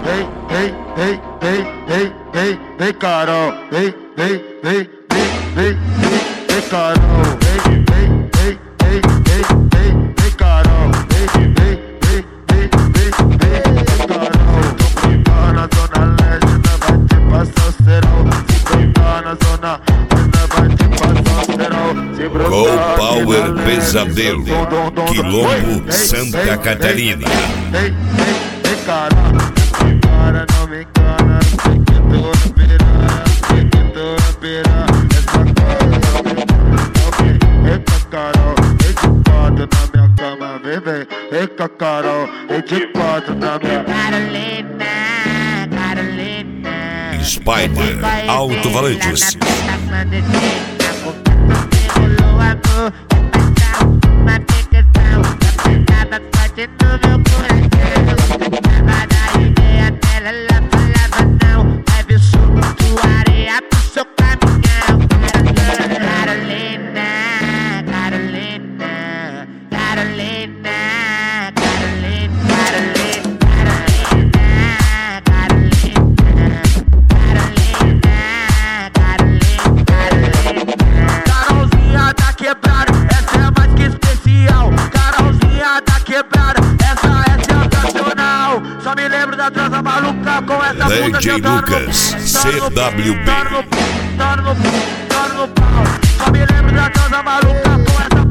vem Carol, vem Carol, vem Carol, vem Carol. Tô brincando na zona leste, nós vai te passar o cerol. Se brincar na zona, nós vai te passar o cerol. Go Power Pesadelo, Quilombo, Santa Catarina. Vem Carol, para não me engana, sei que tô na piranha, sei que tô na piranha. Essa cara não me engana, vem Carol, vem de quatro na minha cama, vem Carol, vem de quatro na minha Carolina. Spider, Alto Valentis. Carolzinha da quebrada, essa é mais que especial. Carolzinha da quebrada, essa é sensacional. Só me lembro da transa maluca com essa puta DJ Lucas, CWB. Só me lembro da transa maluca com essa